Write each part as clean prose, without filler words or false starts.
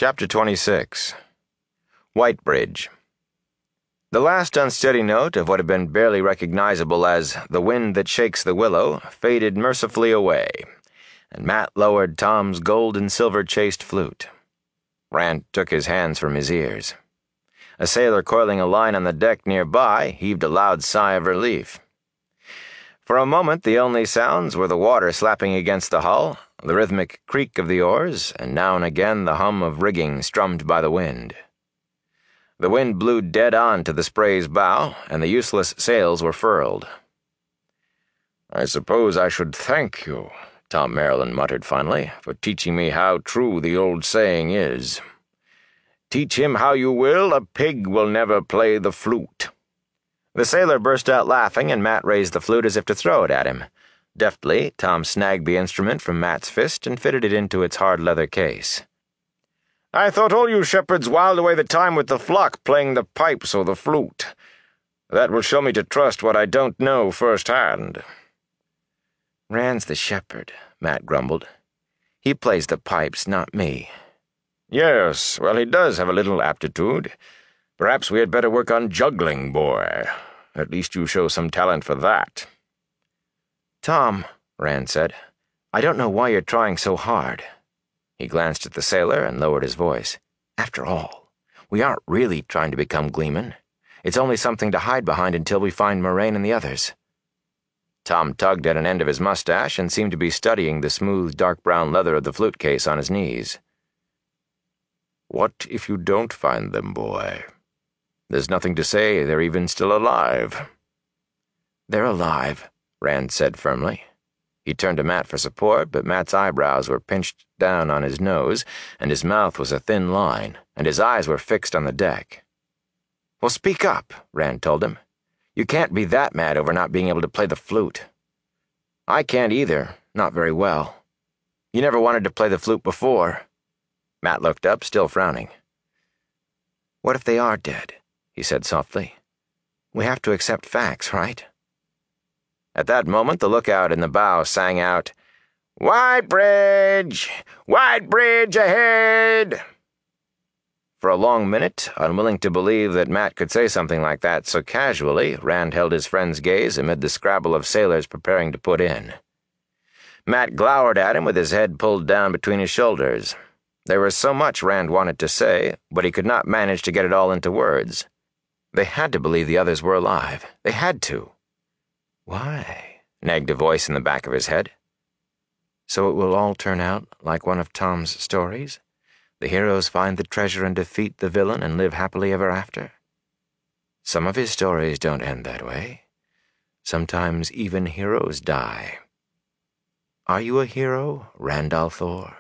Chapter 26. White Bridge. The last unsteady note of what had been barely recognizable as "the wind that shakes the willow" faded mercifully away, and Matt lowered Tom's gold and silver chased flute. Rand took his hands from his ears. A sailor coiling a line on the deck nearby heaved a loud sigh of relief. For a moment the only sounds were the water slapping against the hull, the rhythmic creak of the oars, and now and again the hum of rigging strummed by the wind. The wind blew dead on to the Spray's bow, and the useless sails were furled. "I suppose I should thank you," Tom Maryland muttered finally, "for teaching me how true the old saying is. Teach him how you will, a pig will never play the flute." The sailor burst out laughing, and Matt raised the flute as if to throw it at him. Deftly, Tom snagged the instrument from Matt's fist and fitted it into its hard leather case. "I thought all you shepherds whiled away the time with the flock playing the pipes or the flute. That will show me to trust what I don't know firsthand." "Rand's the shepherd," Matt grumbled. "He plays the pipes, not me." "Yes, well, he does have a little aptitude. Perhaps we had better work on juggling, boy. At least you show some talent for that." "Tom," Rand said, "I don't know why you're trying so hard." He glanced at the sailor and lowered his voice. "After all, we aren't really trying to become Gleeman. It's only something to hide behind until we find Moraine and the others." Tom tugged at an end of his mustache and seemed to be studying the smooth, dark brown leather of the flute case on his knees. "What if you don't find them, boy? There's nothing to say they're even still alive." "They're alive," Rand said firmly. He turned to Matt for support, but Matt's eyebrows were pinched down on his nose, and his mouth was a thin line, and his eyes were fixed on the deck. "Well, speak up," Rand told him. "You can't be that mad over not being able to play the flute." "I can't either, not very well. You never wanted to play the flute before." Matt looked up, still frowning. "What if they are dead?" he said softly. "We have to accept facts, right?" At that moment, the lookout in the bow sang out, "White Bridge! White Bridge ahead!" For a long minute, unwilling to believe that Matt could say something like that so casually, Rand held his friend's gaze amid the scrabble of sailors preparing to put in. Matt glowered at him with his head pulled down between his shoulders. There was so much Rand wanted to say, but he could not manage to get it all into words. They had to believe the others were alive. They had to. "Why?" nagged a voice in the back of his head. "So it will all turn out like one of Tom's stories? The heroes find the treasure and defeat the villain and live happily ever after? Some of his stories don't end that way. Sometimes even heroes die. Are you a hero, Rand al'Thor?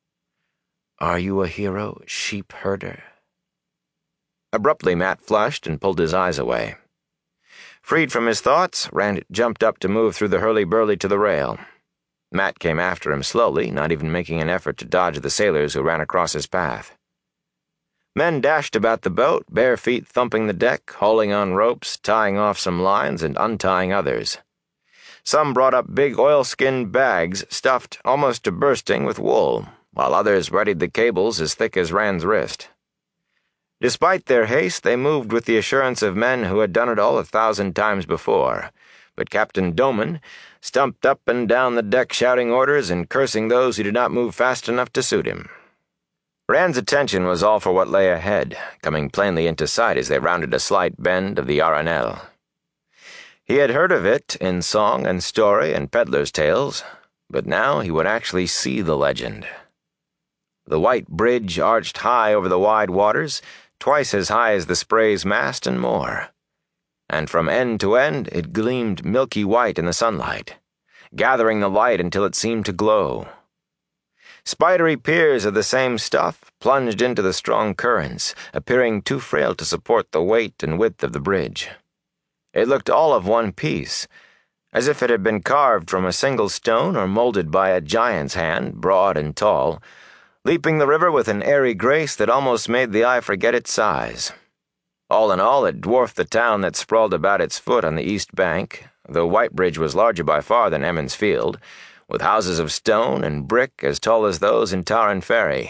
Are you a hero, sheep herder?" Abruptly, Matt flushed and pulled his eyes away. Freed from his thoughts, Rand jumped up to move through the hurly-burly to the rail. Matt came after him slowly, not even making an effort to dodge the sailors who ran across his path. Men dashed about the boat, bare feet thumping the deck, hauling on ropes, tying off some lines and untying others. Some brought up big oilskin bags stuffed almost to bursting with wool, while others readied the cables as thick as Rand's wrist. Despite their haste, they moved with the assurance of men who had done it all 1,000 times before, but Captain Doman stumped up and down the deck shouting orders and cursing those who did not move fast enough to suit him. Rand's attention was all for what lay ahead, coming plainly into sight as they rounded a slight bend of the Arenelle. He had heard of it in song and story and peddlers' tales, but now he would actually see the legend. The white bridge arched high over the wide waters, twice as high as the Spray's mast and more. And from end to end it gleamed milky white in the sunlight, gathering the light until it seemed to glow. Spidery piers of the same stuff plunged into the strong currents, appearing too frail to support the weight and width of the bridge. It looked all of one piece, as if it had been carved from a single stone or molded by a giant's hand, broad and tall, leaping the river with an airy grace that almost made the eye forget its size. All in all, it dwarfed the town that sprawled about its foot on the east bank, though White Bridge was larger by far than Emmons Field, with houses of stone and brick as tall as those in Tarrant Ferry,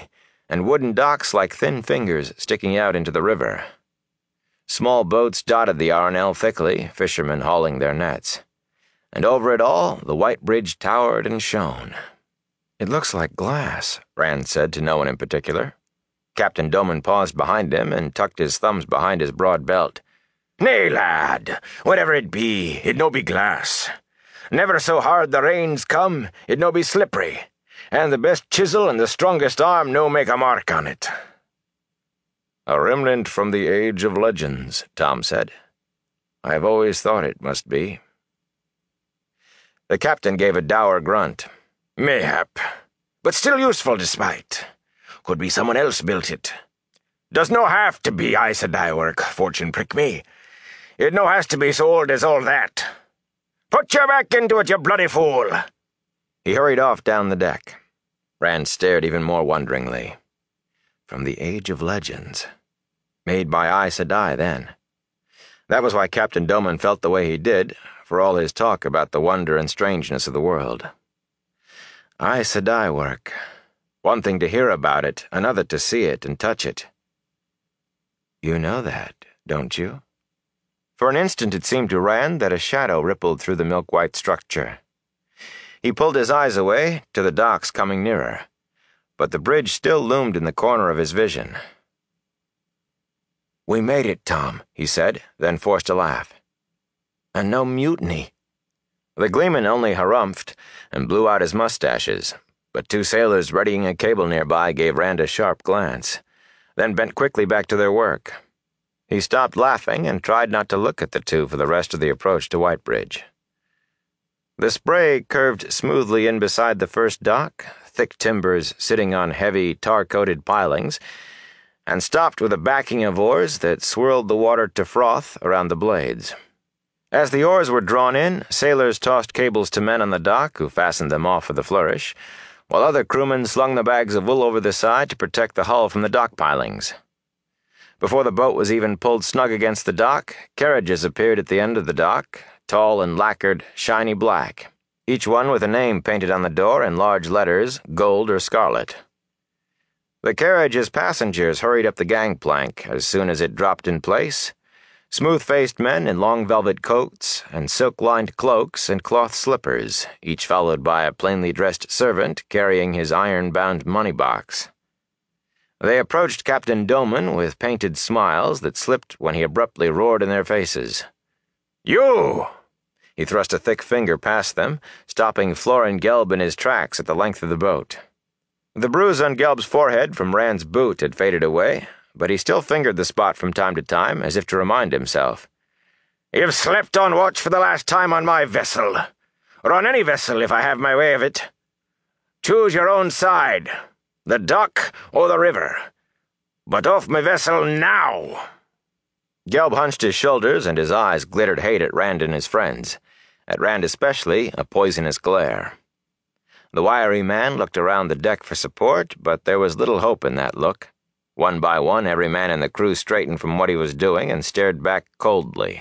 and wooden docks like thin fingers sticking out into the river. Small boats dotted the Arnell thickly, fishermen hauling their nets. And over it all, the white bridge towered and shone. "It looks like glass," Rand said to no one in particular. Captain Doman paused behind him and tucked his thumbs behind his broad belt. "Nay, lad, whatever it be, it no be glass. Never so hard the rains come, it no be slippery, and the best chisel and the strongest arm no make a mark on it." "A remnant from the age of legends," Tom said. "I have always thought it must be." The captain gave a dour grunt. "Mayhap, but still useful despite. Could be someone else built it. Does no have to be Aes Sedai work, fortune prick me. It no has to be so old as all that. Put your back into it, you bloody fool!" He hurried off down the deck. Rand stared even more wonderingly. From the age of legends. Made by Aes Sedai, then. That was why Captain Doman felt the way he did, for all his talk about the wonder and strangeness of the world. Aes Sedai work. One thing to hear about it, another to see it and touch it. You know that, don't you? For an instant it seemed to Rand that a shadow rippled through the milk-white structure. He pulled his eyes away, to the docks coming nearer, but the bridge still loomed in the corner of his vision. "We made it, Tom," he said, then forced a laugh. "And no mutiny." The gleeman only harumphed and blew out his mustaches, but two sailors readying a cable nearby gave Rand a sharp glance, then bent quickly back to their work. He stopped laughing and tried not to look at the two for the rest of the approach to Whitebridge. The spray curved smoothly in beside the first dock, thick timbers sitting on heavy, tar-coated pilings, and stopped with a backing of oars that swirled the water to froth around the blades. As the oars were drawn in, sailors tossed cables to men on the dock who fastened them off with a flourish, while other crewmen slung the bags of wool over the side to protect the hull from the dock pilings. Before the boat was even pulled snug against the dock, carriages appeared at the end of the dock, tall and lacquered, shiny black, each one with a name painted on the door in large letters, gold or scarlet. The carriage's passengers hurried up the gangplank as soon as it dropped in place, smooth-faced men in long velvet coats and silk-lined cloaks and cloth slippers, each followed by a plainly dressed servant carrying his iron-bound money-box. They approached Captain Doman with painted smiles that slipped when he abruptly roared in their faces. "You!" He thrust a thick finger past them, stopping Florin Gelb in his tracks at the length of the boat. The bruise on Gelb's forehead from Rand's boot had faded away, but he still fingered the spot from time to time, as if to remind himself. "You've slept on watch for the last time on my vessel, or on any vessel if I have my way of it. Choose your own side, the dock or the river, but off my vessel now." Gelb hunched his shoulders and his eyes glittered hate at Rand and his friends, at Rand especially a poisonous glare. The wiry man looked around the deck for support, but there was little hope in that look. One by one, every man in the crew straightened from what he was doing and stared back coldly.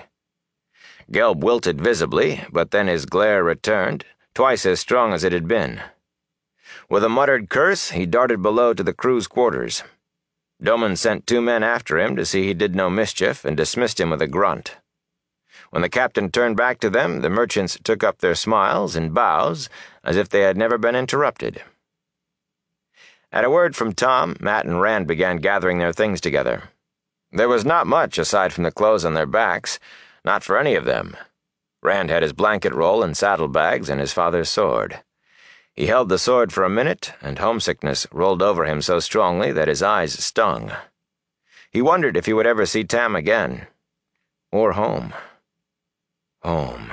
Gelb wilted visibly, but then his glare returned, twice as strong as it had been. With a muttered curse, he darted below to the crew's quarters. Doman sent 2 men after him to see he did no mischief and dismissed him with a grunt. When the captain turned back to them, the merchants took up their smiles and bows as if they had never been interrupted. At a word from Tom, Matt and Rand began gathering their things together. There was not much aside from the clothes on their backs, not for any of them. Rand had his blanket roll and saddlebags and his father's sword. He held the sword for a minute, and homesickness rolled over him so strongly that his eyes stung. He wondered if he would ever see Tam again. Or home. Home.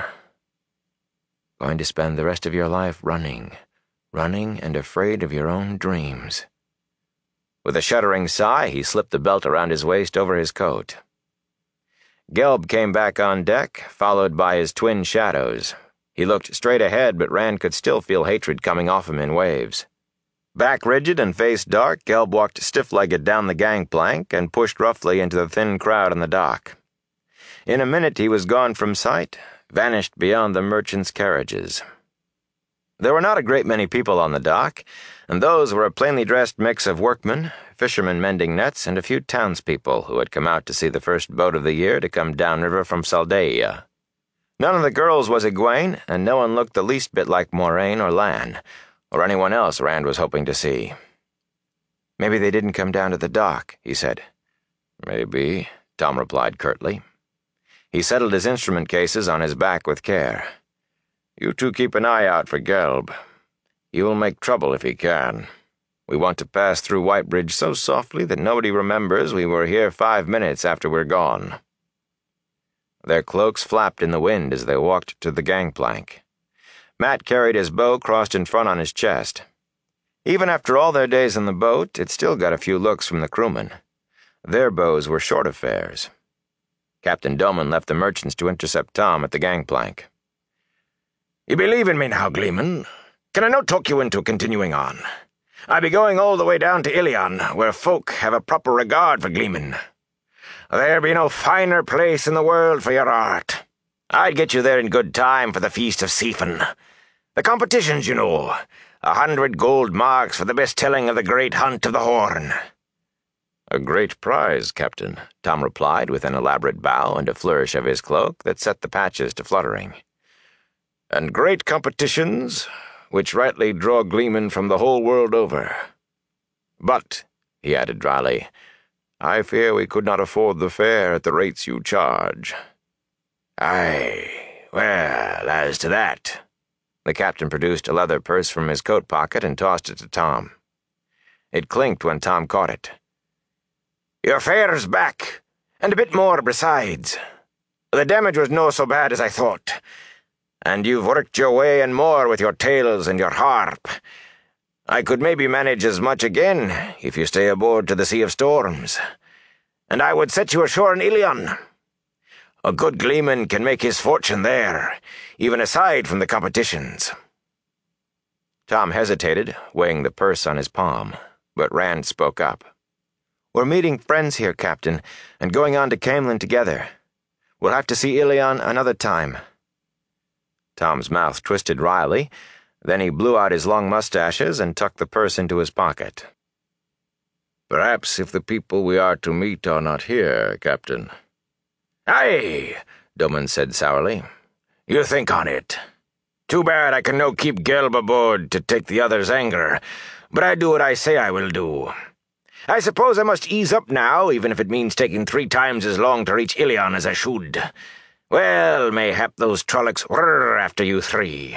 Going to spend the rest of your life running and afraid of your own dreams. With a shuddering sigh, he slipped the belt around his waist over his coat. Gelb came back on deck, followed by his twin shadows. He looked straight ahead, but Rand could still feel hatred coming off him in waves. Back rigid and face dark, Gelb walked stiff-legged down the gangplank and pushed roughly into the thin crowd on the dock. In a minute he was gone from sight, vanished beyond the merchants' carriages. There were not a great many people on the dock, and those were a plainly dressed mix of workmen, fishermen mending nets, and a few townspeople who had come out to see the first boat of the year to come downriver from Saldaia. None of the girls was Egwene, and no one looked the least bit like Moraine or Lan, or anyone else Rand was hoping to see. "Maybe they didn't come down to the dock," he said. "Maybe," Tom replied curtly. He settled his instrument cases on his back with care. "You two keep an eye out for Gelb. He will make trouble if he can. We want to pass through Whitebridge so softly that nobody remembers we were here 5 minutes after we're gone." Their cloaks flapped in the wind as they walked to the gangplank. Mat carried his bow crossed in front on his chest. Even after all their days on the boat, it still got a few looks from the crewmen. Their bows were short affairs. Captain Doman left the merchants to intercept Tom at the gangplank. "You believe in me now, Gleeman? Can I not talk you into continuing on? I be going all the way down to Ilion, where folk have a proper regard for Gleeman. There be no finer place in the world for your art. I'd get you there in good time for the Feast of Sifen. The competitions, you know. 100 gold marks for the best telling of the great hunt of the Horn." "A great prize, Captain," Tom replied with an elaborate bow and a flourish of his cloak that set the patches to fluttering. "And great competitions, which rightly draw gleemen from the whole world over. But," he added dryly, "I fear we could not afford the fare at the rates you charge." "Aye, well, as to that—" The captain produced a leather purse from his coat pocket and tossed it to Tom. It clinked when Tom caught it. "Your fare's back, and a bit more besides. The damage was no so bad as I thought, and you've worked your way and more with your tails and your harp. I could maybe manage as much again if you stay aboard to the Sea of Storms, and I would set you ashore in Ilion. A good gleeman can make his fortune there, even aside from the competitions." Tom hesitated, weighing the purse on his palm, but Rand spoke up. "We're meeting friends here, Captain, and going on to Caemlyn together. We'll have to see Ilion another time." Tom's mouth twisted wryly, then he blew out his long mustaches and tucked the purse into his pocket. "Perhaps if the people we are to meet are not here, Captain." "Aye," Doman said sourly. "You think on it. Too bad I can no keep Gelb aboard to take the other's anger, but I do what I say I will do. I suppose I must ease up now, even if it means taking 3 times as long to reach Ilion as I should. Well, mayhap those Trollocs whirr after you 3.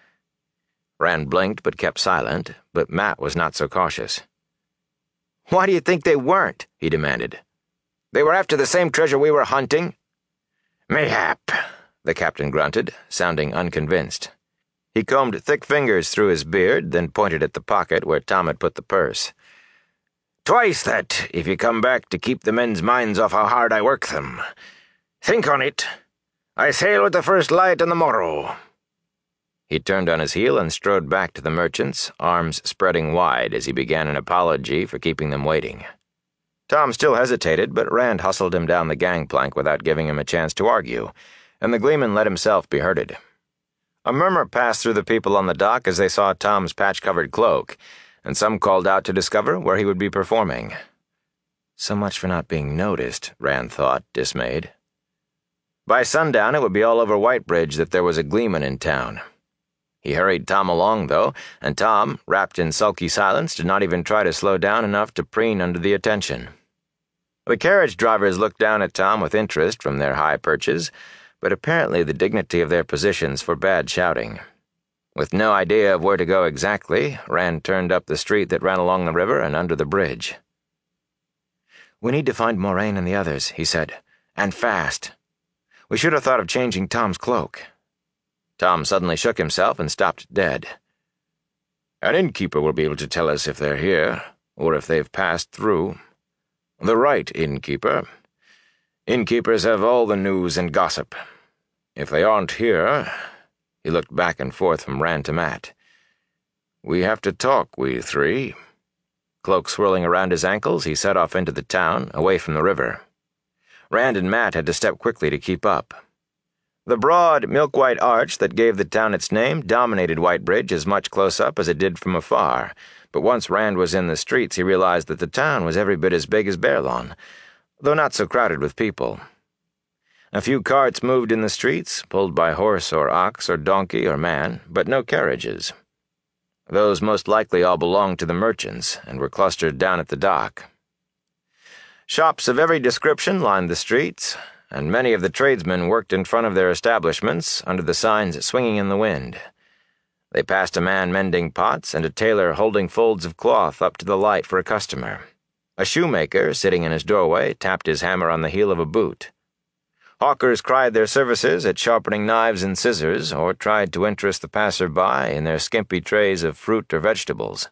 Rand blinked but kept silent, but Mat was not so cautious. "Why do you think they weren't?" he demanded. "They were after the same treasure we were hunting?" "Mayhap," the captain grunted, sounding unconvinced. He combed thick fingers through his beard, then pointed at the pocket where Tom had put the purse. "Twice that, if you come back to keep the men's minds off how hard I work them. Think on it. I sail with the first light on the morrow." He turned on his heel and strode back to the merchants, arms spreading wide as he began an apology for keeping them waiting. Tom still hesitated, but Rand hustled him down the gangplank without giving him a chance to argue, and the gleeman let himself be herded. A murmur passed through the people on the dock as they saw Tom's patch-covered cloak, and some called out to discover where he would be performing. So much for not being noticed, Rand thought, dismayed. By sundown, it would be all over Whitebridge that there was a gleeman in town. He hurried Tom along, though, and Tom, wrapped in sulky silence, did not even try to slow down enough to preen under the attention. The carriage drivers looked down at Tom with interest from their high perches, but apparently the dignity of their positions forbade shouting. With no idea of where to go exactly, Rand turned up the street that ran along the river and under the bridge. "We need to find Moraine and the others," he said, "and fast. We should have thought of changing Tom's cloak." Tom suddenly shook himself and stopped dead. "An innkeeper will be able to tell us if they're here, or if they've passed through. The right innkeeper. Innkeepers have all the news and gossip. If they aren't here—" He looked back and forth from Rand to Mat. "We have to talk, we 3. Cloak swirling around his ankles, he set off into the town, away from the river. Rand and Mat had to step quickly to keep up. The broad, milk-white arch that gave the town its name dominated Whitebridge as much close up as it did from afar, but once Rand was in the streets he realized that the town was every bit as big as Baerlon, though not so crowded with people. A few carts moved in the streets, pulled by horse or ox or donkey or man, but no carriages. Those most likely all belonged to the merchants and were clustered down at the dock. Shops of every description lined the streets, and many of the tradesmen worked in front of their establishments under the signs swinging in the wind. They passed a man mending pots and a tailor holding folds of cloth up to the light for a customer. A shoemaker, sitting in his doorway, tapped his hammer on the heel of a boot. Hawkers cried their services at sharpening knives and scissors, or tried to interest the passer-by in their skimpy trays of fruit or vegetables.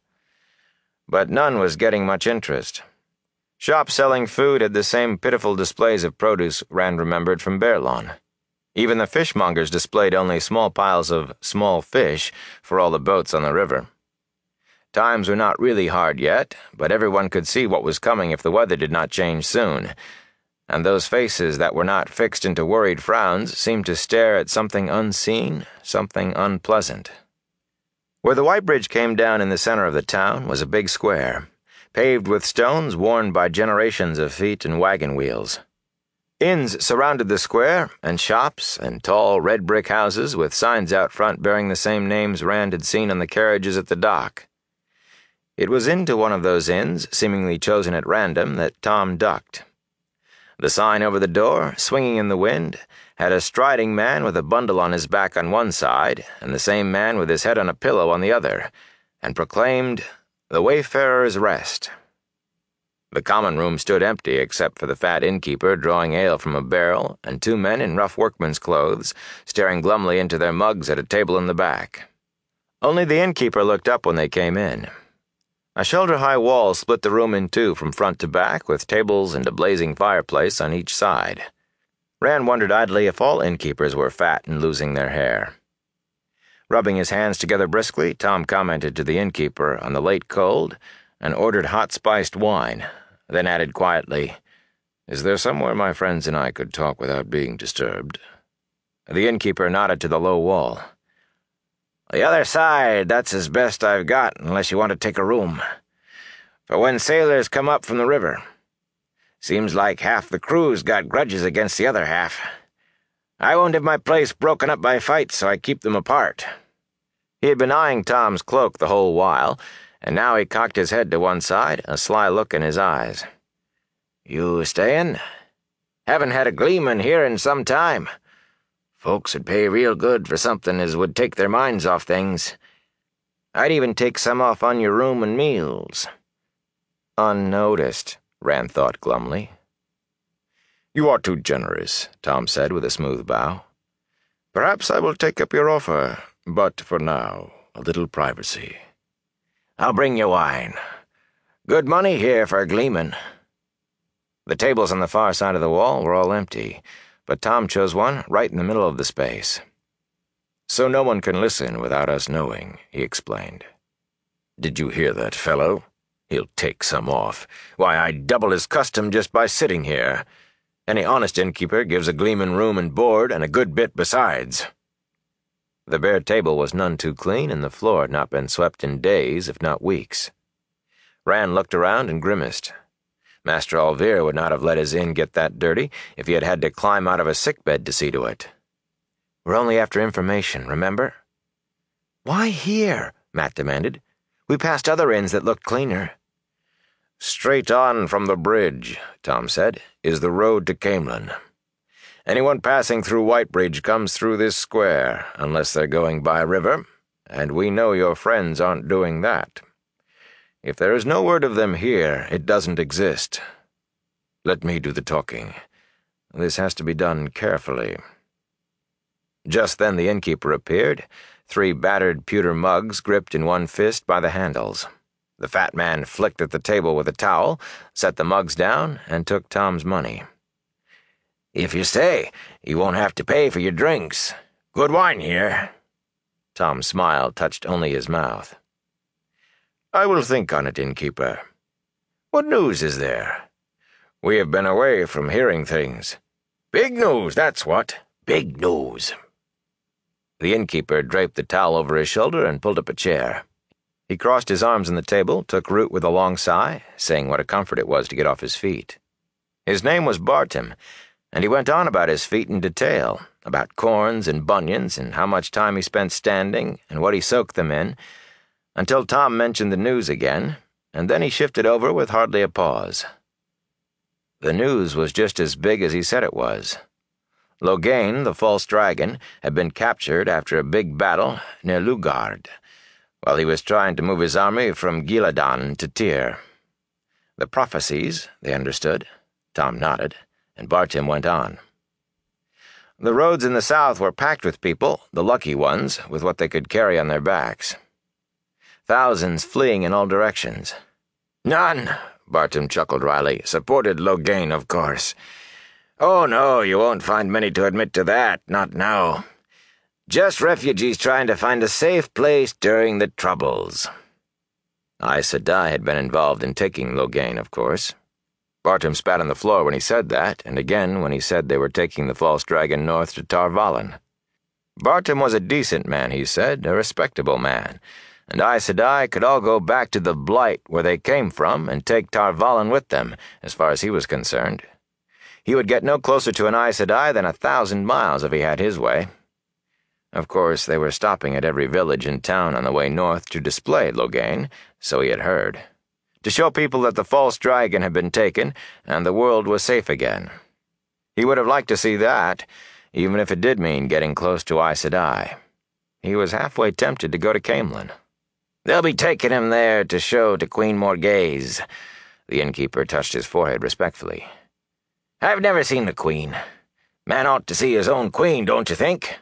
But none was getting much interest. Shops selling food had the same pitiful displays of produce Rand remembered from Baerlon. Even the fishmongers displayed only small piles of small fish for all the boats on the river. Times were not really hard yet, but everyone could see what was coming if the weather did not change soon, and those faces that were not fixed into worried frowns seemed to stare at something unseen, something unpleasant. Where the Whitebridge came down in the center of the town was a big square, paved with stones worn by generations of feet and wagon wheels. Inns surrounded the square, and shops, and tall red brick houses with signs out front bearing the same names Rand had seen on the carriages at the dock. It was into one of those inns, seemingly chosen at random, that Tom ducked. The sign over the door, swinging in the wind, had a striding man with a bundle on his back on one side, and the same man with his head on a pillow on the other, and proclaimed, "The Wayfarer's Rest." The common room stood empty except for the fat innkeeper drawing ale from a barrel and two men in rough workman's clothes staring glumly into their mugs at a table in the back. Only the innkeeper looked up when they came in. A shoulder-high wall split the room in two from front to back, with tables and a blazing fireplace on each side. Rand wondered idly if all innkeepers were fat and losing their hair. Rubbing his hands together briskly, Tom commented to the innkeeper on the late cold and ordered hot spiced wine, then added quietly, "Is there somewhere my friends and I could talk without being disturbed?" The innkeeper nodded to the low wall. "The other side, that's as best I've got, unless you want to take a room. For when sailors come up from the river. Seems like half the crew's got grudges against the other half. I won't have my place broken up by fights, so I keep them apart." He had been eyeing Tom's cloak the whole while, and now he cocked his head to one side, a sly look in his eyes. "You stayin'? Haven't had a gleeman here in some time. Folks would pay real good for something as would take their minds off things. I'd even take some off on your room and meals." "Unnoticed," Rand thought glumly. "You are too generous," Tom said with a smooth bow. "Perhaps I will take up your offer, but for now, a little privacy." "I'll bring you wine. Good money here for a gleeman." The tables on the far side of the wall were all empty, but Tom chose one right in the middle of the space. "So no one can listen without us knowing," he explained. "Did you hear that fellow? He'll take some off. Why, I'd double his custom just by sitting here. Any honest innkeeper gives a gleeman room and board and a good bit besides." The bare table was none too clean, and the floor had not been swept in days, if not weeks. Rand looked around and grimaced. Master Alvere would not have let his inn get that dirty if he had had to climb out of a sickbed to see to it. "We're only after information, remember?" "Why here?" Matt demanded. "We passed other inns that looked cleaner." "Straight on from the bridge," Tom said, "is the road to Camelin. Anyone passing through Whitebridge comes through this square, unless they're going by river, and we know your friends aren't doing that. If there is no word of them here, it doesn't exist. Let me do the talking. This has to be done carefully." Just then the innkeeper appeared, 3 battered pewter mugs gripped in one fist by the handles. The fat man flicked at the table with a towel, set the mugs down, and took Tom's money. "If you stay, you won't have to pay for your drinks. Good wine here." Tom's smile touched only his mouth. "I will think on it, innkeeper. What news is there? We have been away from hearing things." "Big news, that's what. Big news." The innkeeper draped the towel over his shoulder and pulled up a chair. He crossed his arms on the table, took root with a long sigh, saying what a comfort it was to get off his feet. His name was Bartim, and he went on about his feet in detail, about corns and bunions and how much time he spent standing and what he soaked them in, until Tom mentioned the news again, and then he shifted over with hardly a pause. The news was just as big as he said it was. Loghain, the false dragon, had been captured after a big battle near Lugard, while he was trying to move his army from Gillidan to Tyr. The prophecies, they understood. Tom nodded, and Bartim went on. The roads in the south were packed with people, the lucky ones, with what they could carry on their backs. Thousands fleeing in all directions. "None," Bartim chuckled wryly, "supported Loghain, of course. Oh no, you won't find many to admit to that, not now. Just refugees trying to find a safe place during the Troubles." Aes Sedai had been involved in taking Loghain, of course. Bartim spat on the floor when he said that, and again when he said they were taking the false dragon north to Tar Valon. Bartim was a decent man, he said, a respectable man, and Aes Sedai could all go back to the Blight where they came from and take Tar Valon with them, as far as he was concerned. He would get no closer to an Aes Sedai than 1,000 miles if he had his way. Of course, they were stopping at every village and town on the way north to display Loghain, so he had heard, to show people that the false dragon had been taken and the world was safe again. He would have liked to see that, even if it did mean getting close to Aes Sedai. He was halfway tempted to go to Caemlyn. "They'll be taking him there to show to Queen Morghese." The innkeeper touched his forehead respectfully. "I've never seen the Queen. Man ought to see his own queen, don't you think?"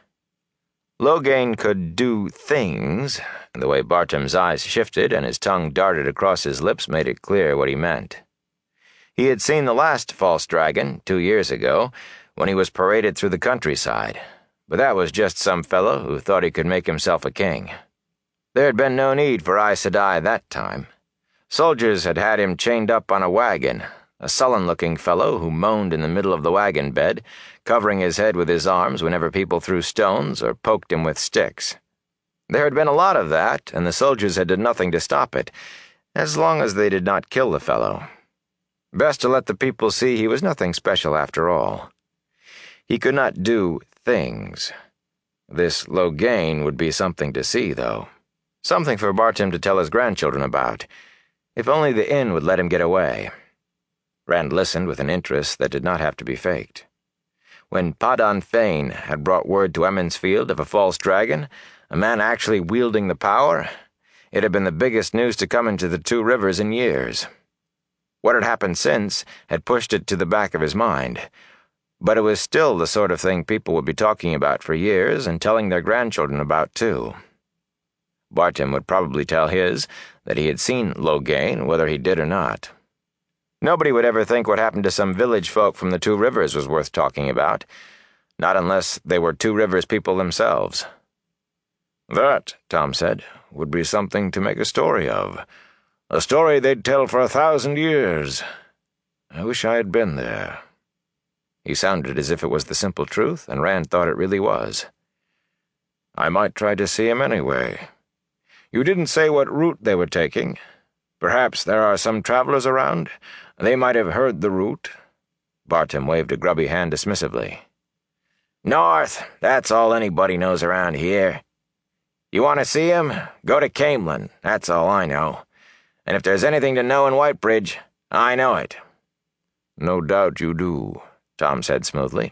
Loghain could do things, and the way Bartim's eyes shifted and his tongue darted across his lips made it clear what he meant. He had seen the last false dragon 2 years ago, when he was paraded through the countryside, but that was just some fellow who thought he could make himself a king. There had been no need for Aes Sedai that time. Soldiers had had him chained up on a wagon, a sullen-looking fellow who moaned in the middle of the wagon bed, covering his head with his arms whenever people threw stones or poked him with sticks. There had been a lot of that, and the soldiers had done nothing to stop it, as long as they did not kill the fellow. Best to let the people see he was nothing special after all. He could not do things. This Loghain would be something to see, though. Something for Bartim to tell his grandchildren about. If only the inn would let him get away. Rand listened with an interest that did not have to be faked. When Padan Fain had brought word to Emmonsfield of a false dragon, a man actually wielding the power, it had been the biggest news to come into the Two Rivers in years. What had happened since had pushed it to the back of his mind, but it was still the sort of thing people would be talking about for years and telling their grandchildren about too. Bartim would probably tell his that he had seen Loghain, whether he did or not. Nobody would ever think what happened to some village folk from the Two Rivers was worth talking about, not unless they were Two Rivers people themselves. "That," Tom said, "would be something to make a story of. A story they'd tell for 1,000 years. I wish I had been there." He sounded as if it was the simple truth, and Rand thought it really was. "I might try to see him anyway. You didn't say what route they were taking. Perhaps there are some travelers around. They might have heard the route." Bartim waved a grubby hand dismissively. "North, that's all anybody knows around here. You want to see him? Go to Caemlyn, that's all I know. And if there's anything to know in Whitebridge, I know it." "No doubt you do," Tom said smoothly.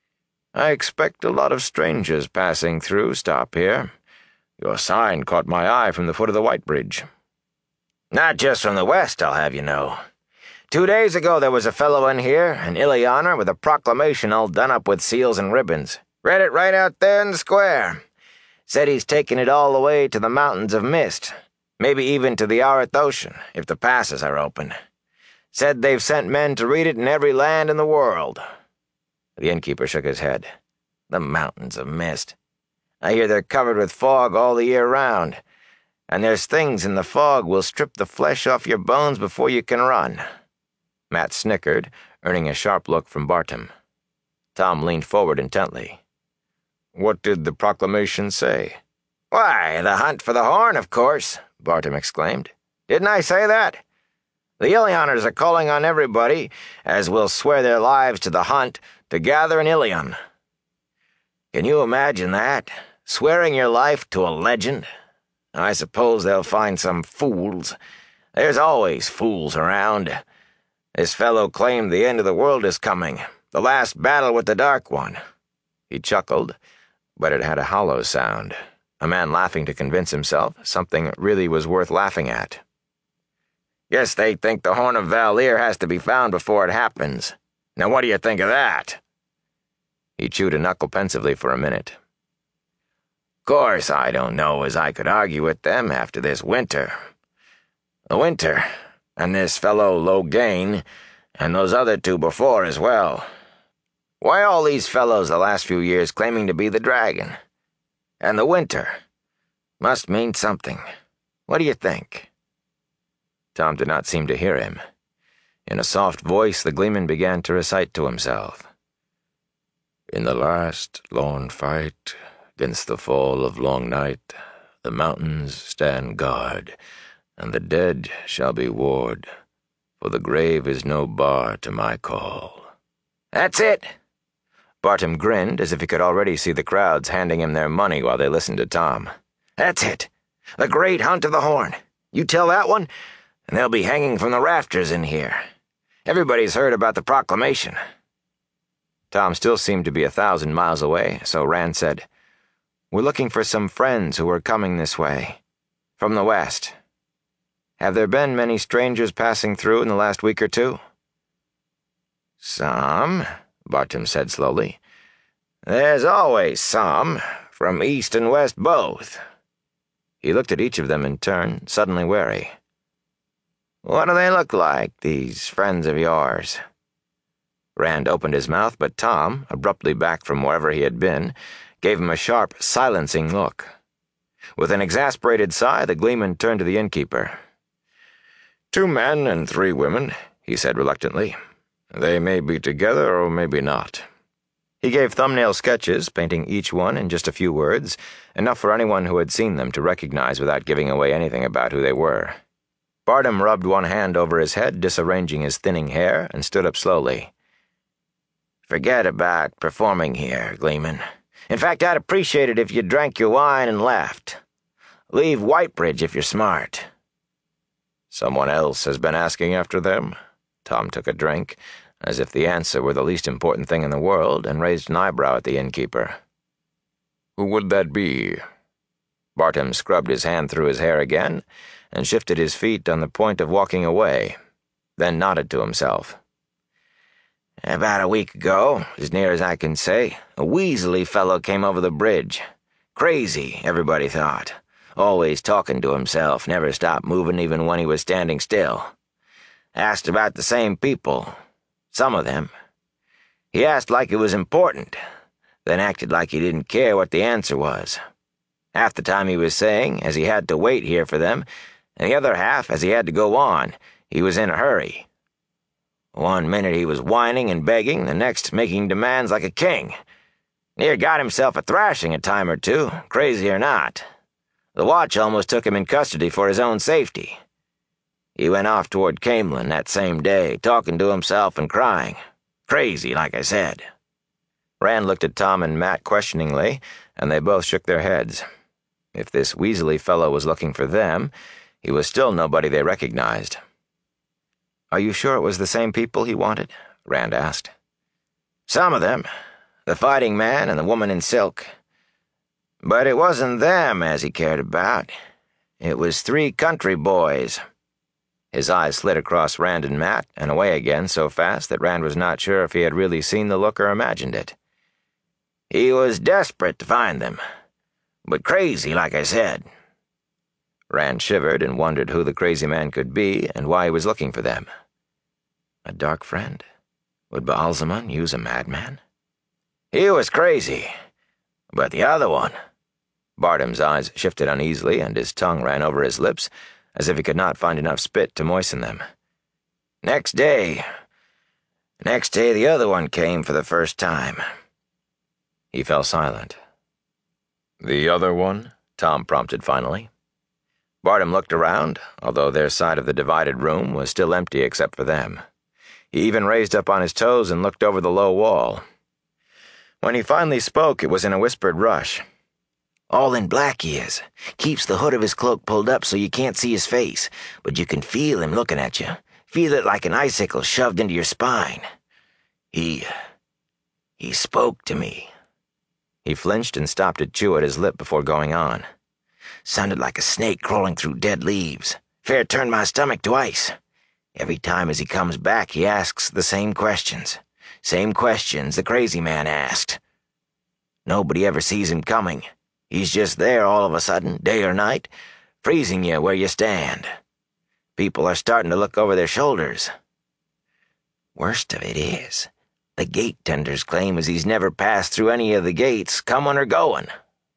"I expect a lot of strangers passing through stop here. Your sign caught my eye from the foot of the Whitebridge." "Not just from the west, I'll have you know. 2 days ago there was a fellow in here, an Ileaner, with a proclamation all done up with seals and ribbons. Read it right out there in the square. Said he's taking it all the way to the Mountains of Mist, maybe even to the Arath Ocean, if the passes are open. Said they've sent men to read it in every land in the world." The innkeeper shook his head. "The Mountains of Mist. I hear they're covered with fog all the year round, and there's things in the fog will strip the flesh off your bones before you can run." Matt snickered, earning a sharp look from Bartim. Tom leaned forward intently. What did the proclamation say? Why, the hunt for the horn, of course, Bartom exclaimed. Didn't I say that? The Ilioners are calling on everybody, as will swear their lives to the hunt, to gather in Ilion. Can you imagine that? Swearing your life to a legend? I suppose they'll find some fools. There's always fools around. This fellow claimed the end of the world is coming, the last battle with the Dark One. He chuckled, but it had a hollow sound. A man laughing to convince himself something really was worth laughing at. Guess they think the Horn of Val'ir has to be found before it happens. Now what do you think of that? He chewed a knuckle pensively for a minute. Course, I don't know as I could argue with them after this winter. The winter, and this fellow Loghain, and those other two before as well. Why all these fellows the last few years claiming to be the dragon? And the winter must mean something. What do you think? Tom did not seem to hear him. In a soft voice, the Gleeman began to recite to himself. In the last lorn fight, against the fall of long night, the mountains stand guard, and the dead shall be ward, for the grave is no bar to my call. That's it! Bartom grinned as if he could already see the crowds handing him their money while they listened to Tom. That's it! The great hunt of the horn. You tell that one, and they'll be hanging from the rafters in here. Everybody's heard about the proclamation. Tom still seemed to be 1,000 miles away, so Rand said, We're looking for some friends who are coming this way, from the west. Have there been many strangers passing through in the last week or two? Some, Bartom said slowly. There's always some, from east and west both. He looked at each of them in turn, suddenly wary. What do they look like, these friends of yours? Rand opened his mouth, but Tom, abruptly back from wherever he had been, gave him a sharp, silencing look. With an exasperated sigh, the Gleeman turned to the innkeeper. 2 men and 3 women, he said reluctantly. They may be together or maybe not. He gave thumbnail sketches, painting each one in just a few words, enough for anyone who had seen them to recognize without giving away anything about who they were. Bartom rubbed one hand over his head, disarranging his thinning hair, and stood up slowly. Forget about performing here, Gleeman. In fact, I'd appreciate it if you drank your wine and left. Leave Whitebridge if you're smart. Someone else has been asking after them? Tom took a drink, as if the answer were the least important thing in the world, and raised an eyebrow at the innkeeper. Who would that be? Bartom scrubbed his hand through his hair again, and shifted his feet on the point of walking away, then nodded to himself. About a week ago, as near as I can say, a weaselly fellow came over the bridge. Crazy, everybody thought. Always talking to himself, never stopped moving even when he was standing still. Asked about the same people. Some of them. He asked like it was important, then acted like he didn't care what the answer was. Half the time he was saying, as he had to wait here for them, and the other half, as he had to go on, he was in a hurry. One minute he was whining and begging, the next making demands like a king. Near got himself a thrashing a time or two, crazy or not. The watch almost took him in custody for his own safety. He went off toward Camelin that same day, talking to himself and crying. Crazy, like I said. Rand looked at Tom and Matt questioningly, and they both shook their heads. If this Weasley fellow was looking for them, he was still nobody they recognized. Are you sure it was the same people he wanted? Rand asked. Some of them. The fighting man and the woman in silk. But it wasn't them as he cared about. It was 3 country boys. His eyes slid across Rand and Matt and away again so fast that Rand was not sure if he had really seen the look or imagined it. He was desperate to find them, but crazy, like I said. Rand shivered and wondered who the crazy man could be and why he was looking for them. A dark friend? Would Ba'alzamon use a madman? He was crazy, but the other one... Bartom's eyes shifted uneasily and his tongue ran over his lips, as if he could not find enough spit to moisten them. Next day the other one came for the first time. He fell silent. The other one? Tom prompted finally. Bartum looked around, although their side of the divided room was still empty except for them. He even raised up on his toes and looked over the low wall. When he finally spoke, it was in a whispered rush. All in black he is. Keeps the hood of his cloak pulled up so you can't see his face, but you can feel him looking at you. Feel it like an icicle shoved into your spine. He spoke to me. He flinched and stopped to chew at his lip before going on. Sounded like a snake crawling through dead leaves. Fair turned my stomach to ice. Every time as he comes back, he asks the same questions. Same questions the crazy man asked. Nobody ever sees him coming. He's just there all of a sudden, day or night, freezing you where you stand. People are starting to look over their shoulders. Worst of it is, the gate tenders claim as he's never passed through any of the gates, coming or going.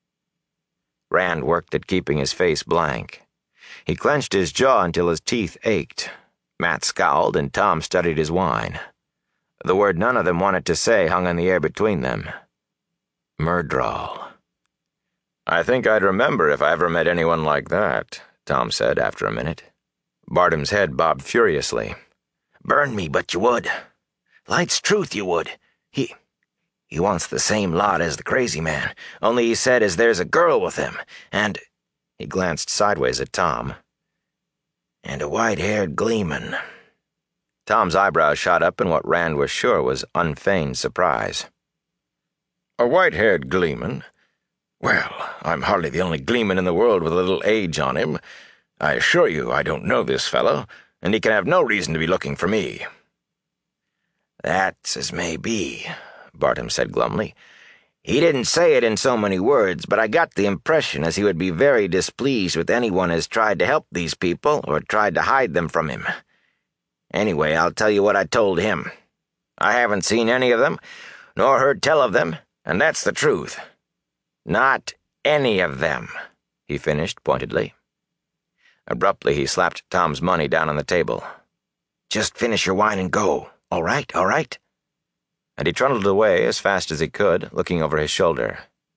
Rand worked at keeping his face blank. He clenched his jaw until his teeth ached. Matt scowled and Tom studied his wine. The word none of them wanted to say hung in the air between them. Myrddraal. I think I'd remember if I ever met anyone like that, Tom said after a minute. Bartum's head bobbed furiously. Burn me, but you would. Light's truth you would. He wants the same lot as the crazy man, only he said as there's a girl with him, and... He glanced sideways at Tom. And a white-haired gleeman. Tom's eyebrows shot up in what Rand was sure was unfeigned surprise. A white-haired gleeman? Well, I'm hardly the only gleeman in the world with a little age on him. I assure you I don't know this fellow, and he can have no reason to be looking for me. That's as may be, Bartum said glumly. He didn't say it in so many words, but I got the impression as he would be very displeased with anyone as tried to help these people or tried to hide them from him. Anyway, I'll tell you what I told him. I haven't seen any of them, nor heard tell of them, and that's the truth. Not any of them, he finished pointedly. Abruptly, he slapped Tom's money down on the table. Just finish your wine and go. All right, all right? And he trundled away as fast as he could, looking over his shoulder.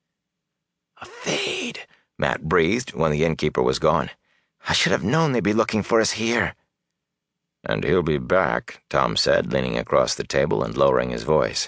A fade, Matt breathed when the innkeeper was gone. I should have known they'd be looking for us here. And he'll be back, Tom said, leaning across the table and lowering his voice.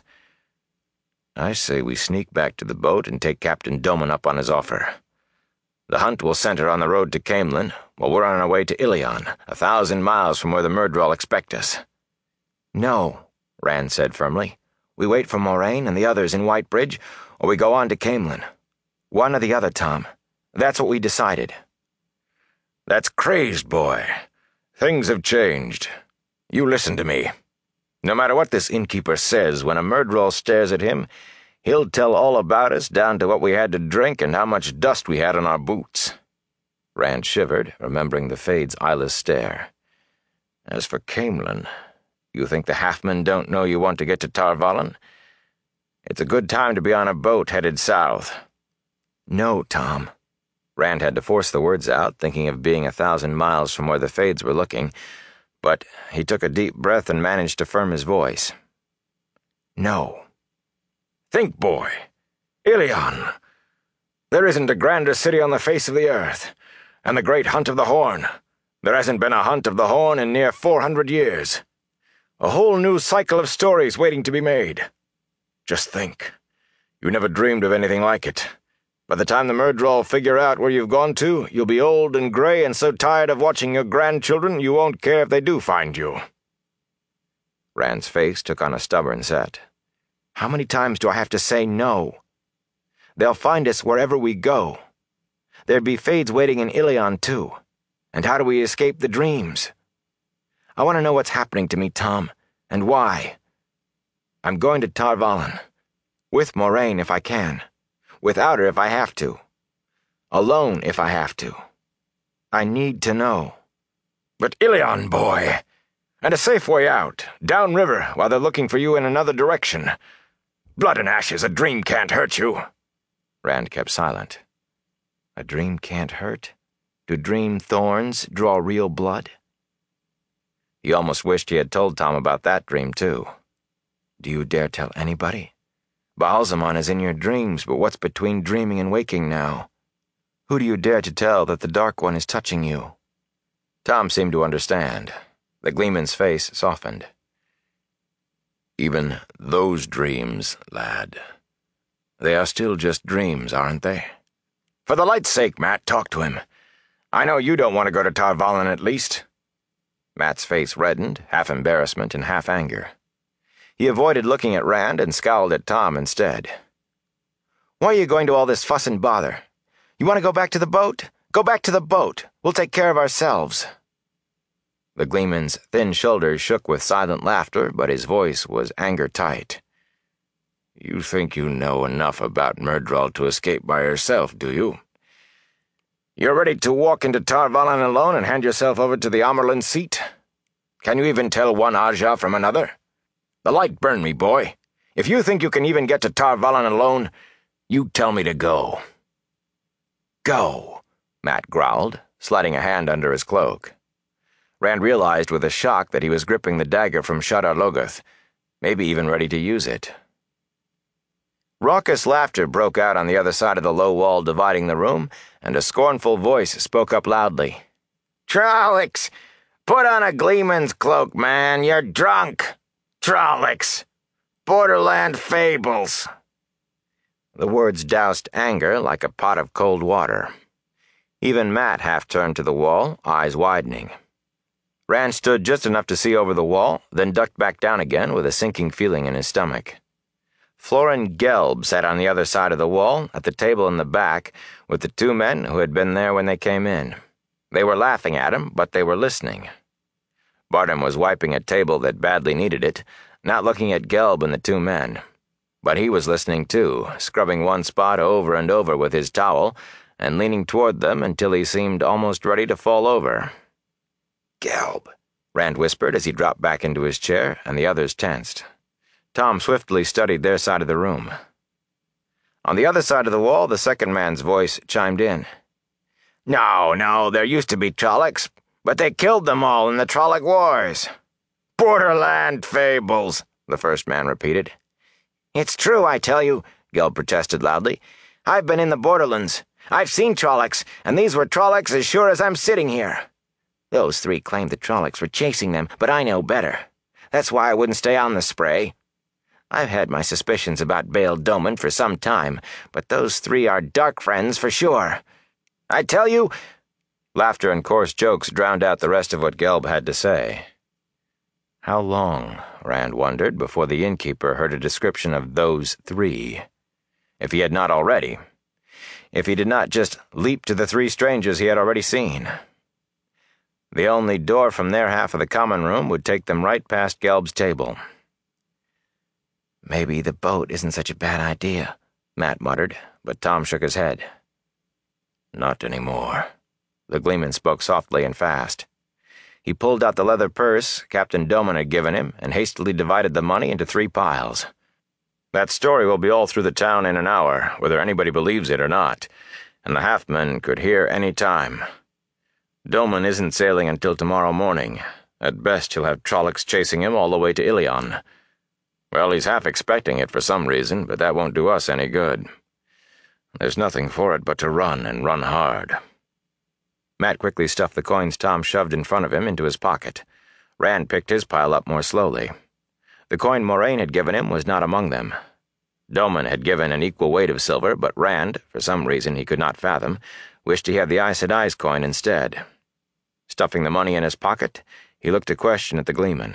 I say we sneak back to the boat and take Captain Doman up on his offer. The hunt will center on the road to Caemlyn, while we're on our way to Ilion, 1,000 miles from where the Myrddraal expect us. No, Rand said firmly. We wait for Moraine and the others in Whitebridge, or we go on to Caemlyn. One or the other, Tom. That's what we decided. That's crazed, boy. Things have changed. You listen to me. No matter what this innkeeper says, when a Myrddraal stares at him, he'll tell all about us down to what we had to drink and how much dust we had on our boots. Rand shivered, remembering the Fade's eyeless stare. As for Caemlyn, you think the Halfmen don't know you want to get to Tar Valon? It's a good time to be on a boat headed south. No, Tom. Rand had to force the words out, thinking of being 1,000 miles from where the Fades were looking, but he took a deep breath and managed to firm his voice. No. Think, boy. Ilion. There isn't a grander city on the face of the earth. And the great hunt of the Horn. There hasn't been a hunt of the Horn in near 400 years. A whole new cycle of stories waiting to be made. Just think. You never dreamed of anything like it. By the time the Myrddraal figure out where you've gone to, you'll be old and gray and so tired of watching your grandchildren you won't care if they do find you. Rand's face took on a stubborn set. How many times do I have to say no? They'll find us wherever we go. There'd be Fades waiting in Ilion, too. And how do we escape the dreams? I want to know what's happening to me, Tom, and why. I'm going to Tar Valon. With Moraine if I can. Without her if I have to. Alone if I have to. I need to know. But Ilion, boy! And a safe way out, downriver, while they're looking for you in another direction. Blood and ashes, a dream can't hurt you. Rand kept silent. A dream can't hurt? Do dream thorns draw real blood? He almost wished he had told Tom about that dream, too. Do you dare tell anybody? Baalzamon is in your dreams, but what's between dreaming and waking now? Who do you dare to tell that the Dark One is touching you?" Tom seemed to understand. The Gleeman's face softened. "Even those dreams, lad. They are still just dreams, aren't they? For the light's sake, Matt, talk to him. I know you don't want to go to Tar Valon at least." Matt's face reddened, half embarrassment and half anger. He avoided looking at Rand and scowled at Tom instead. "Why are you going to all this fuss and bother? You want to go back to the boat? Go back to the boat. We'll take care of ourselves." The Gleeman's thin shoulders shook with silent laughter, but his voice was anger-tight. "You think you know enough about Myrddraal to escape by yourself, do you? You're ready to walk into Tar Valon alone and hand yourself over to the Amerlin seat? Can you even tell one Ajah from another? The light burn me, boy. If you think you can even get to Tar Valon alone, you tell me to go." "Go," Matt growled, sliding a hand under his cloak. Rand realized with a shock that he was gripping the dagger from Shadar Logoth, maybe even ready to use it. Raucous laughter broke out on the other side of the low wall dividing the room, and a scornful voice spoke up loudly. "Trollocs! Put on a Gleeman's cloak, man! You're drunk! Trollocs! Borderland fables!" The words doused anger like a pot of cold water. Even Matt half turned to the wall, eyes widening. Rand stood just enough to see over the wall, then ducked back down again with a sinking feeling in his stomach. Florin Gelb sat on the other side of the wall, at the table in the back, with the two men who had been there when they came in. They were laughing at him, but they were listening. Bartam was wiping a table that badly needed it, not looking at Gelb and the two men. But he was listening too, scrubbing one spot over and over with his towel, and leaning toward them until he seemed almost ready to fall over. "Gelb," Rand whispered as he dropped back into his chair, and the others tensed. Tom swiftly studied their side of the room. On the other side of the wall, the second man's voice chimed in. No, there used to be Trollocs, but they killed them all in the Trolloc Wars." "Borderland fables," the first man repeated. "It's true, I tell you," Gelb protested loudly. "I've been in the Borderlands. I've seen Trollocs, and these were Trollocs as sure as I'm sitting here. Those three claimed the Trollocs were chasing them, but I know better. That's why I wouldn't stay on the spray. I've had my suspicions about Baal Doman for some time, but those three are dark friends for sure. I tell you—" Laughter and coarse jokes drowned out the rest of what Gelb had to say. How long, Rand wondered, before the innkeeper heard a description of those three? If he had not already. If he did not just leap to the three strangers he had already seen. The only door from their half of the common room would take them right past Gelb's table. "Maybe the boat isn't such a bad idea," Matt muttered, but Tom shook his head. "Not anymore." The Gleeman spoke softly and fast. He pulled out the leather purse Captain Doman had given him and hastily divided the money into 3 piles. "That story will be all through the town in an hour, whether anybody believes it or not, and the Halfmen could hear any time. Doman isn't sailing until tomorrow morning. At best he'll have Trollocs chasing him all the way to Ilion. Well, he's half expecting it for some reason, but that won't do us any good. There's nothing for it but to run, and run hard." Matt quickly stuffed the coins Tom shoved in front of him into his pocket. Rand picked his pile up more slowly. The coin Moraine had given him was not among them. Doman had given an equal weight of silver, but Rand, for some reason he could not fathom, wished he had the Aes Sedai's coin instead. Stuffing the money in his pocket, he looked a question at the Gleeman.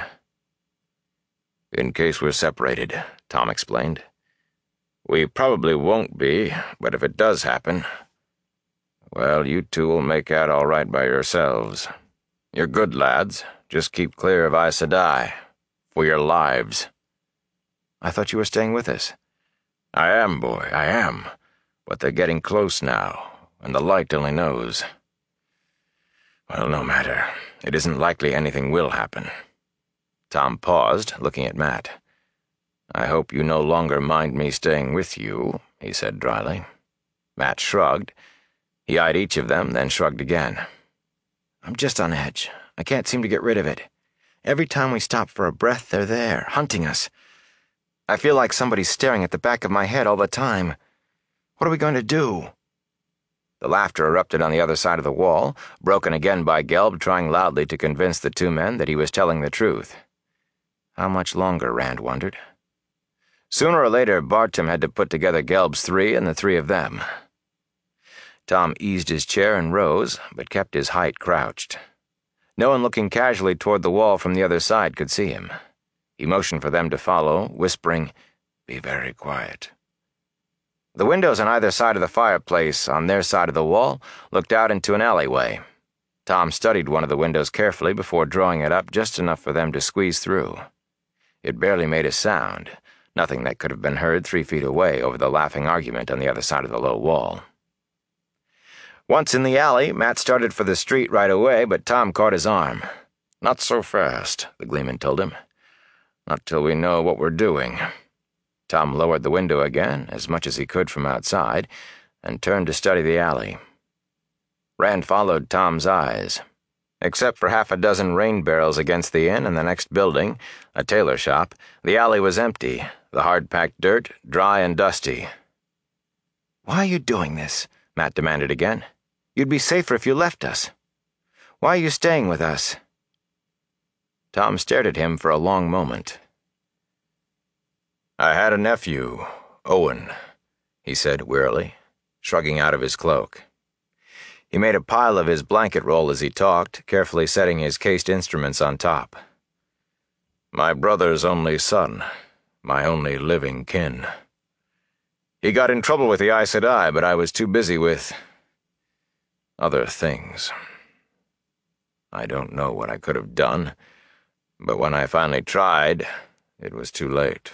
"In case we're separated," Tom explained. "We probably won't be, but if it does happen, well, you two will make out all right by yourselves. You're good lads. Just keep clear of Aes Sedai. For your lives." "I thought you were staying with us." "I am, boy, I am. But they're getting close now, and the light only knows. Well, no matter. It isn't likely anything will happen." Tom paused, looking at Matt. "I hope you no longer mind me staying with you," he said dryly. Matt shrugged. He eyed each of them, then shrugged again. "I'm just on edge. I can't seem to get rid of it. Every time we stop for a breath, they're there, hunting us. I feel like somebody's staring at the back of my head all the time. What are we going to do?" The laughter erupted on the other side of the wall, broken again by Gelb trying loudly to convince the two men that he was telling the truth. How much longer, Rand wondered. Sooner or later, Bartram had to put together Gelb's three and the three of them. Tom eased his chair and rose, but kept his height crouched. No one looking casually toward the wall from the other side could see him. He motioned for them to follow, whispering, "Be very quiet." The windows on either side of the fireplace, on their side of the wall, looked out into an alleyway. Tom studied one of the windows carefully before drawing it up just enough for them to squeeze through. It barely made a sound, nothing that could have been heard 3 feet away over the laughing argument on the other side of the low wall. Once in the alley, Matt started for the street right away, but Tom caught his arm. "Not so fast," the Gleeman told him. "Not till we know what we're doing." Tom lowered the window again, as much as he could from outside, and turned to study the alley. Rand followed Tom's eyes. Except for half a dozen rain barrels against the inn and the next building, a tailor shop, the alley was empty, the hard-packed dirt dry and dusty. "Why are you doing this?" Matt demanded again. "You'd be safer if you left us. Why are you staying with us?" Tom stared at him for a long moment. "I had a nephew, Owen," he said wearily, shrugging out of his cloak. He made a pile of his blanket roll as he talked, carefully setting his cased instruments on top. "My brother's only son, my only living kin. He got in trouble with the Aes Sedai, but I was too busy with other things. I don't know what I could have done, but when I finally tried, it was too late.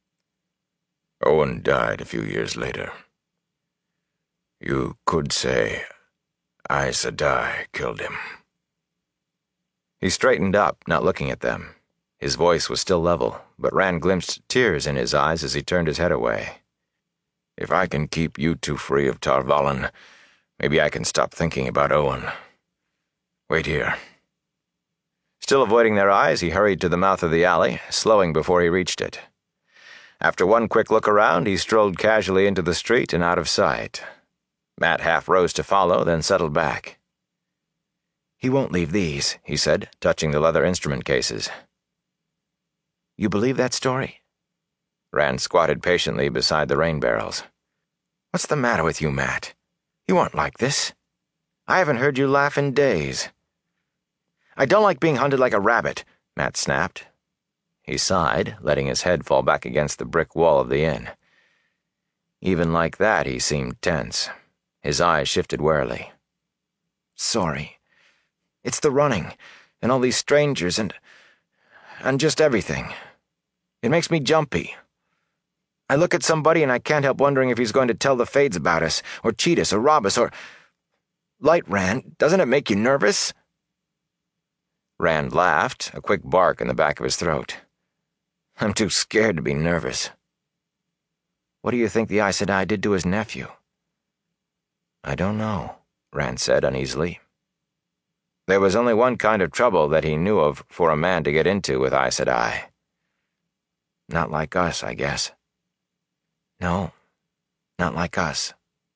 Owen died a few years later. You could say Aes Sedai killed him." He straightened up, not looking at them. His voice was still level, but Rand glimpsed tears in his eyes as he turned his head away. "If I can keep you two free of Tar Valon, maybe I can stop thinking about Owen. Wait here." Still avoiding their eyes, he hurried to the mouth of the alley, slowing before he reached it. After one quick look around, he strolled casually into the street and out of sight. Matt half rose to follow, then settled back. "He won't leave these," he said, touching the leather instrument cases. "You believe that story?" Rand squatted patiently beside the rain barrels. "What's the matter with you, Matt? You aren't like this. I haven't heard you laugh in days." "I don't like being hunted like a rabbit," Matt snapped. He sighed, letting his head fall back against the brick wall of the inn. Even like that, he seemed tense. His eyes shifted warily. "Sorry. It's the running, and all these strangers, and just everything. It makes me jumpy. I look at somebody and I can't help wondering if he's going to tell the Fades about us, or cheat us, or rob us, or... Light, Rand, doesn't it make you nervous?" Rand laughed, a quick bark in the back of his throat. "I'm too scared to be nervous." "What do you think the Aes Sedai did to his nephew?" "I don't know," Rand said uneasily. There was only one kind of trouble that he knew of for a man to get into with Aes Sedai. Not like us, I guess. No, not like us.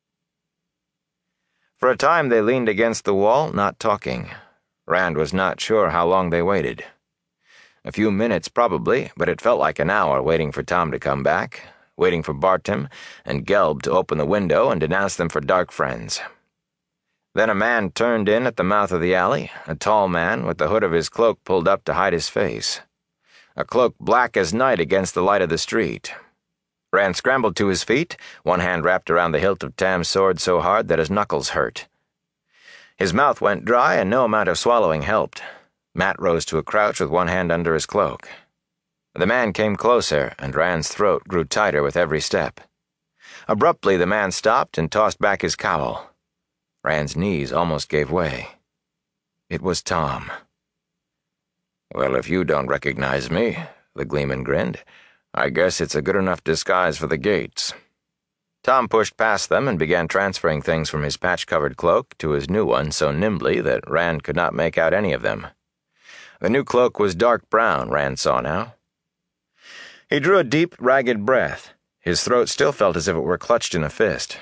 For a time they leaned against the wall, not talking. Rand was not sure how long they waited. A few minutes probably, but it felt like an hour waiting for Tom to come back, waiting for Bartram and Gelb to open the window and denounce them for dark friends. Then a man turned in at the mouth of the alley, a tall man with the hood of his cloak pulled up to hide his face. A cloak black as night against the light of the street. Rand scrambled to his feet, one hand wrapped around the hilt of Tam's sword so hard that his knuckles hurt. His mouth went dry and no amount of swallowing helped. Matt rose to a crouch with one hand under his cloak. The man came closer, and Rand's throat grew tighter with every step. Abruptly, the man stopped and tossed back his cowl. Rand's knees almost gave way. It was Tom. "Well, if you don't recognize me," the Gleeman grinned, "I guess it's a good enough disguise for the gates." Tom pushed past them and began transferring things from his patch-covered cloak to his new one so nimbly that Rand could not make out any of them. The new cloak was dark brown, Rand saw now. He drew a deep, ragged breath. His throat still felt as if it were clutched in a fist.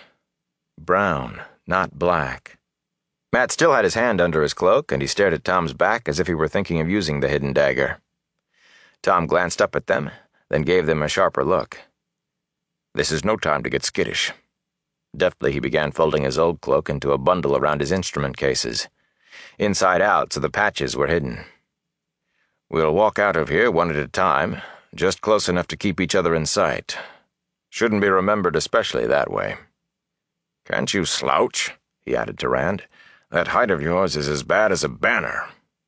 Brown, not black. Matt still had his hand under his cloak, and he stared at Tom's back as if he were thinking of using the hidden dagger. Tom glanced up at them, then gave them a sharper look. "This is no time to get skittish." Deftly he began folding his old cloak into a bundle around his instrument cases, inside out so the patches were hidden. "We'll walk out of here one at a time, just close enough to keep each other in sight. Shouldn't be remembered especially that way. Can't you slouch?" he added to Rand. "That height of yours is as bad as a banner."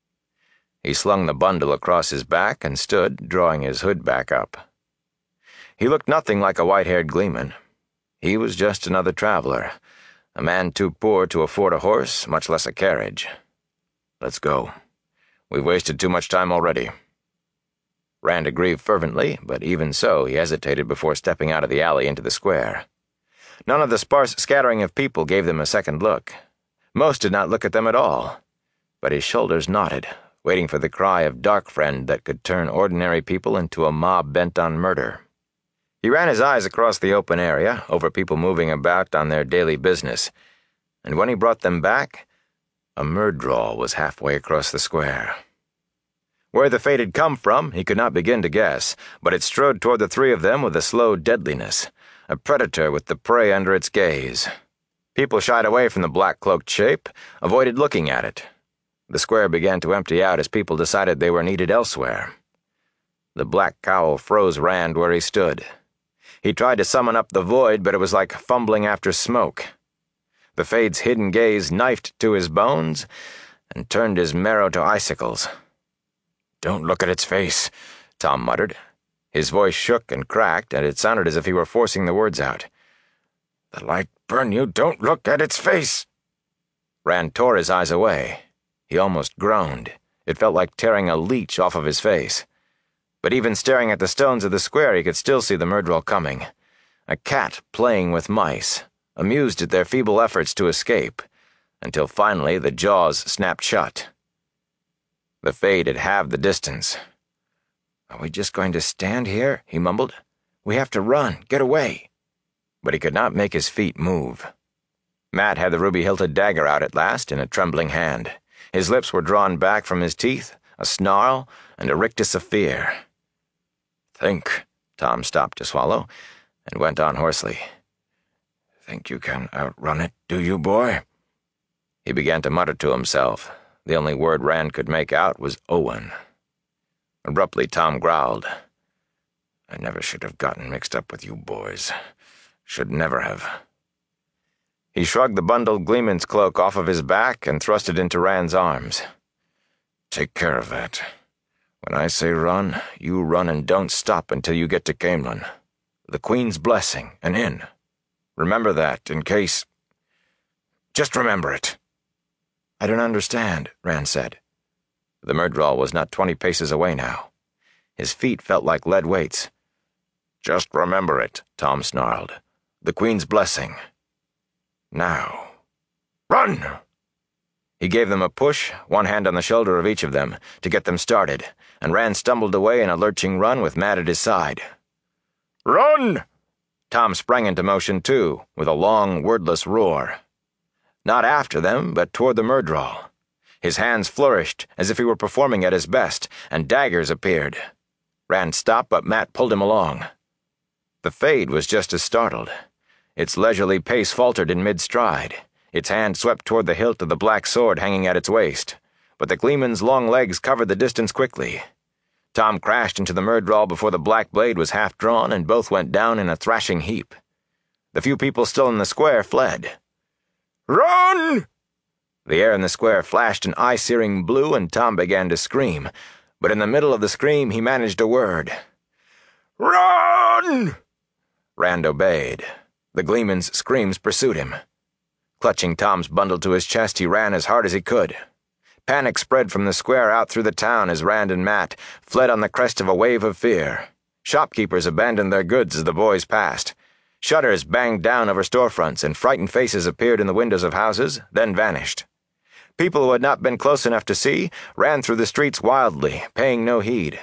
He slung the bundle across his back and stood, drawing his hood back up. He looked nothing like a white-haired gleeman. He was just another traveler, a man too poor to afford a horse, much less a carriage. "Let's go. We've wasted too much time already." Rand agreed fervently, but even so he hesitated before stepping out of the alley into the square. None of the sparse scattering of people gave them a second look. Most did not look at them at all, but his shoulders knotted, waiting for the cry of dark friend that could turn ordinary people into a mob bent on murder. He ran his eyes across the open area, over people moving about on their daily business, and when he brought them back, a Myrddraal was halfway across the square. Where the fate had come from, he could not begin to guess, but it strode toward the three of them with a slow deadliness, a predator with the prey under its gaze. People shied away from the black-cloaked shape, avoided looking at it. The square began to empty out as people decided they were needed elsewhere. The black cowl froze Rand where he stood. He tried to summon up the void, but it was like fumbling after smoke. The Fade's hidden gaze knifed to his bones and turned his marrow to icicles. "Don't look at its face," Tom muttered. His voice shook and cracked, and it sounded as if he were forcing the words out. "The light burn you, don't look at its face." Rand tore his eyes away. He almost groaned. It felt like tearing a leech off of his face. But even staring at the stones of the square, he could still see the Myrddraal coming. A cat playing with mice, amused at their feeble efforts to escape, until finally the jaws snapped shut. The Fade had halved the distance. "Are we just going to stand here?" he mumbled. "We have to run, get away." But he could not make his feet move. Matt had the ruby-hilted dagger out at last in a trembling hand. His lips were drawn back from his teeth, a snarl, and a rictus of fear. "Think," Tom stopped to swallow, and went on hoarsely. "Think you can outrun it, do you, boy?" He began to mutter to himself. The only word Rand could make out was Owen. Abruptly, Tom growled. "I never should have gotten mixed up with you boys. Should never have." He shrugged the bundled gleeman's cloak off of his back and thrust it into Rand's arms. "Take care of that. When I say run, you run and don't stop until you get to Caemlyn. The Queen's blessing, and in. Remember that, in case... Just remember it." "I don't understand," Rand said. The Myrddraal was not 20 paces away now. His feet felt like lead weights. "Just remember it," Tom snarled. "The Queen's blessing. Now. Run!" He gave them a push, one hand on the shoulder of each of them, to get them started, and Rand stumbled away in a lurching run with Matt at his side. "Run!" Tom sprang into motion too, with a long, wordless roar. Not after them, but toward the Myrddraal. His hands flourished, as if he were performing at his best, and daggers appeared. Rand stopped, but Matt pulled him along. The Fade was just as startled. Its leisurely pace faltered in mid-stride. Its hand swept toward the hilt of the black sword hanging at its waist, but the gleeman's long legs covered the distance quickly. Tom crashed into the Myrddraal before the black blade was half drawn, and both went down in a thrashing heap. The few people still in the square fled. "Run!" The air in the square flashed an eye-searing blue, and Tom began to scream, but in the middle of the scream he managed a word. "Run!" Rand obeyed. The gleeman's screams pursued him. Clutching Tom's bundle to his chest, he ran as hard as he could. Panic spread from the square out through the town as Rand and Matt fled on the crest of a wave of fear. Shopkeepers abandoned their goods as the boys passed. Shutters banged down over storefronts, and frightened faces appeared in the windows of houses, then vanished. People who had not been close enough to see ran through the streets wildly, paying no heed.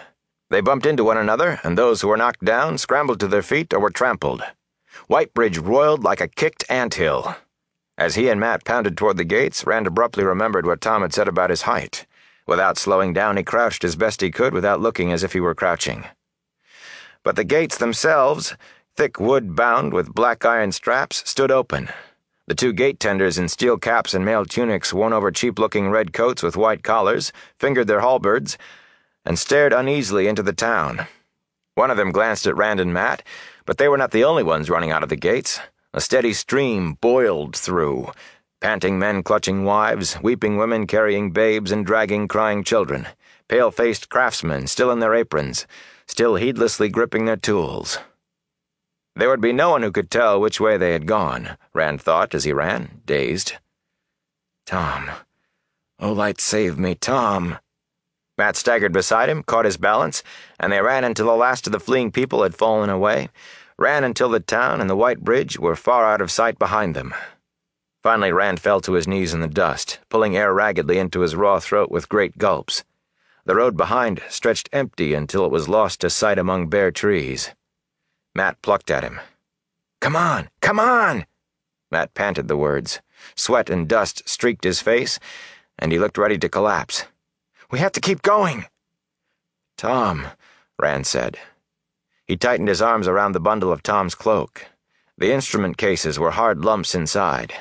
They bumped into one another, and those who were knocked down scrambled to their feet or were trampled. Whitebridge roiled like a kicked anthill. As he and Matt pounded toward the gates, Rand abruptly remembered what Tom had said about his height. Without slowing down, he crouched as best he could without looking as if he were crouching. But the gates themselves, thick wood bound with black iron straps, stood open. The two gate tenders in steel caps and mail tunics worn over cheap-looking red coats with white collars fingered their halberds and stared uneasily into the town. One of them glanced at Rand and Matt, but they were not the only ones running out of the gates. A steady stream boiled through, panting men clutching wives, weeping women carrying babes and dragging crying children, pale-faced craftsmen still in their aprons, still heedlessly gripping their tools. There would be no one who could tell which way they had gone, Rand thought as he ran, dazed. Tom. Oh, light save me, Tom. Matt staggered beside him, caught his balance, and they ran until the last of the fleeing people had fallen away, ran until the town and the white bridge were far out of sight behind them. Finally, Rand fell to his knees in the dust, pulling air raggedly into his raw throat with great gulps. The road behind stretched empty until it was lost to sight among bare trees. Matt plucked at him. Come on! Come on! Matt panted the words. Sweat and dust streaked his face, and he looked ready to collapse. We have to keep going! Tom, Rand said. He tightened his arms around the bundle of Tom's cloak. The instrument cases were hard lumps inside.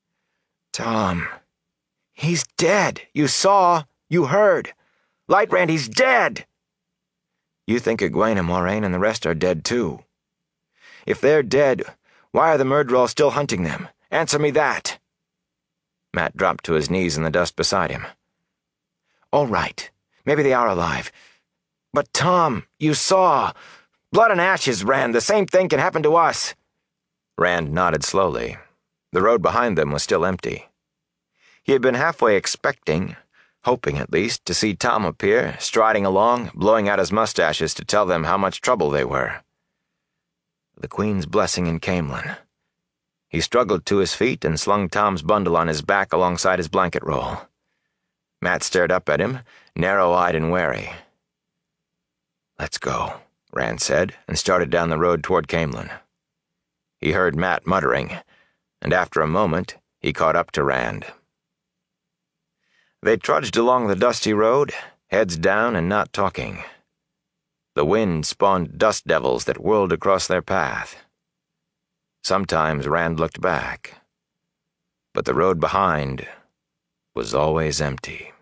Tom. He's dead! You saw! You heard! Light Rand, he's dead! You think Egwene, Moraine, and the rest are dead too. If they're dead, why are the Myrddraal still hunting them? Answer me that! Matt dropped to his knees in the dust beside him. All right, maybe they are alive. But Tom, you saw. Blood and ashes, Rand. The same thing can happen to us. Rand nodded slowly. The road behind them was still empty. He had been halfway expecting, hoping at least, to see Tom appear, striding along, blowing out his mustaches to tell them how much trouble they were. The Queen's blessing in Caemlyn. He struggled to his feet and slung Tom's bundle on his back alongside his blanket roll. Matt stared up at him, narrow-eyed and wary. Let's go, Rand said, and started down the road toward Caemlyn. He heard Matt muttering, and after a moment, he caught up to Rand. They trudged along the dusty road, heads down and not talking. The wind spawned dust devils that whirled across their path. Sometimes Rand looked back, but the road behind was always empty.